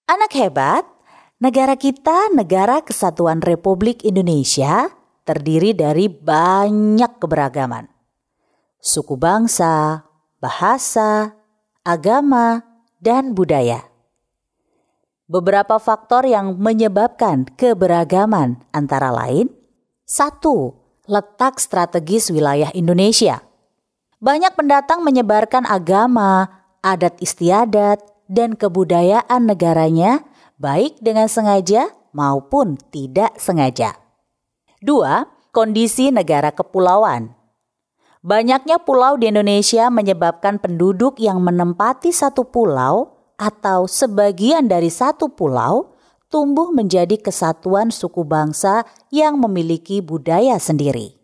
Anak hebat, negara kita Negara Kesatuan Republik Indonesia terdiri dari banyak keberagaman. Suku bangsa, bahasa, agama, dan budaya. Beberapa faktor yang menyebabkan keberagaman antara lain: 1. Letak strategis wilayah Indonesia. Banyak pendatang menyebarkan agama, adat istiadat, dan kebudayaan negaranya baik dengan sengaja maupun tidak sengaja. 2. Kondisi negara kepulauan. Banyaknya pulau di Indonesia menyebabkan penduduk yang menempati satu pulau atau sebagian dari satu pulau tumbuh menjadi kesatuan suku bangsa yang memiliki budaya sendiri.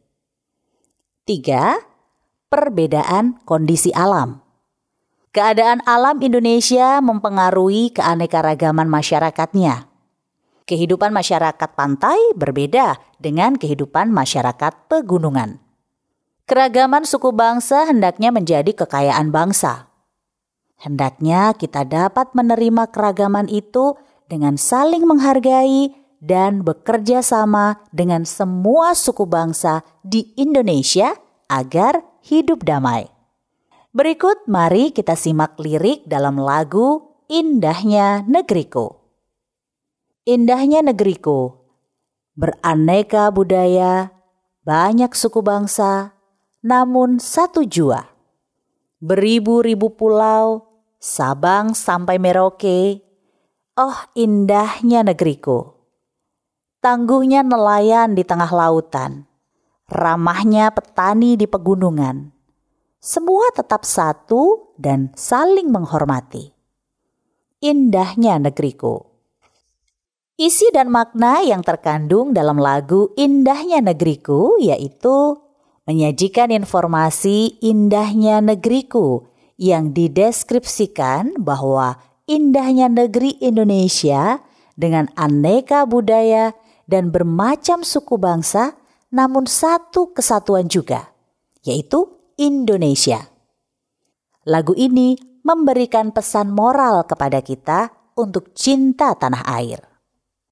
3. Perbedaan kondisi alam. Keadaan alam Indonesia mempengaruhi keanekaragaman masyarakatnya. Kehidupan masyarakat pantai berbeda dengan kehidupan masyarakat pegunungan. Keragaman suku bangsa hendaknya menjadi kekayaan bangsa. Hendaknya kita dapat menerima keragaman itu dengan saling menghargai dan bekerja sama dengan semua suku bangsa di Indonesia agar hidup damai. Berikut mari kita simak lirik dalam lagu Indahnya Negeriku. Indahnya negeriku, beraneka budaya, banyak suku bangsa, namun satu jua. Beribu-ribu pulau, Sabang sampai Merauke, oh indahnya negeriku. Tangguhnya nelayan di tengah lautan, ramahnya petani di pegunungan. Semua tetap satu dan saling menghormati. Indahnya negeriku. Isi dan makna yang terkandung dalam lagu Indahnya Negeriku yaitu menyajikan informasi indahnya negeriku yang dideskripsikan bahwa indahnya negeri Indonesia dengan aneka budaya dan bermacam suku bangsa namun satu kesatuan juga, yaitu Indonesia. Lagu ini memberikan pesan moral kepada kita untuk cinta tanah air.